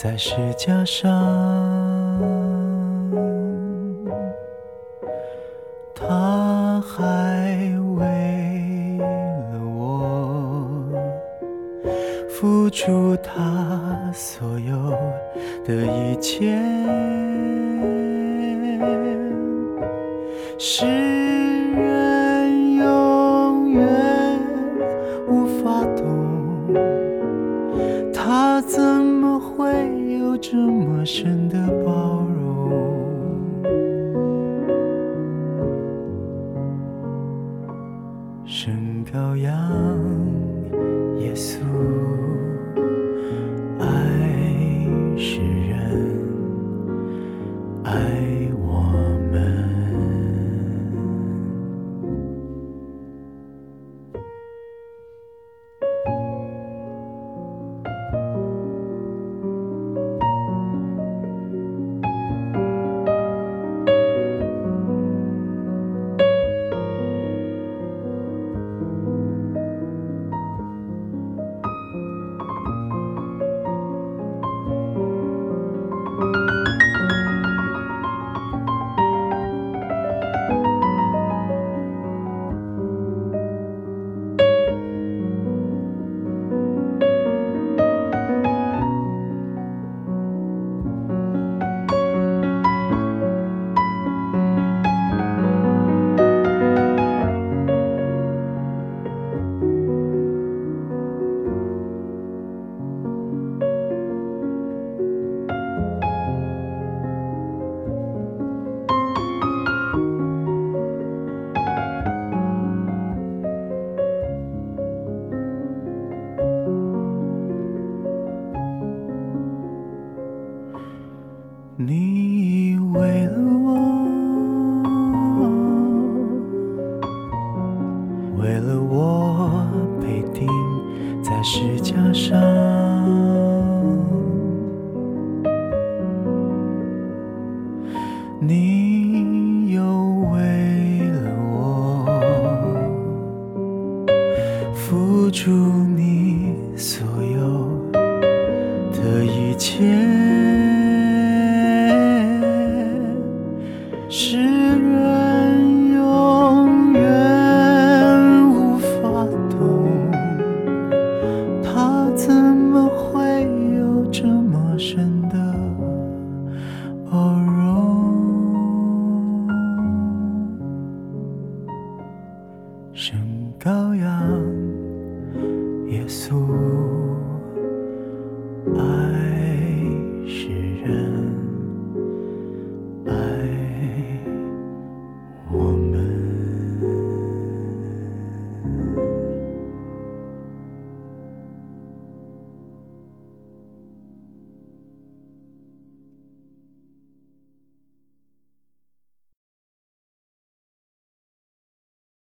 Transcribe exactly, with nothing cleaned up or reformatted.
在石架上，他还为了我付出他所有的一切。世人永远无法懂，他怎么会有这么深的包容？生羔羊耶稣，爱世人，爱我们。你为了我，为了我被钉在石架上，你又为了我付出你所有的一切。世人永远无法懂，他怎么会有这么深的包容？生羔羊耶稣。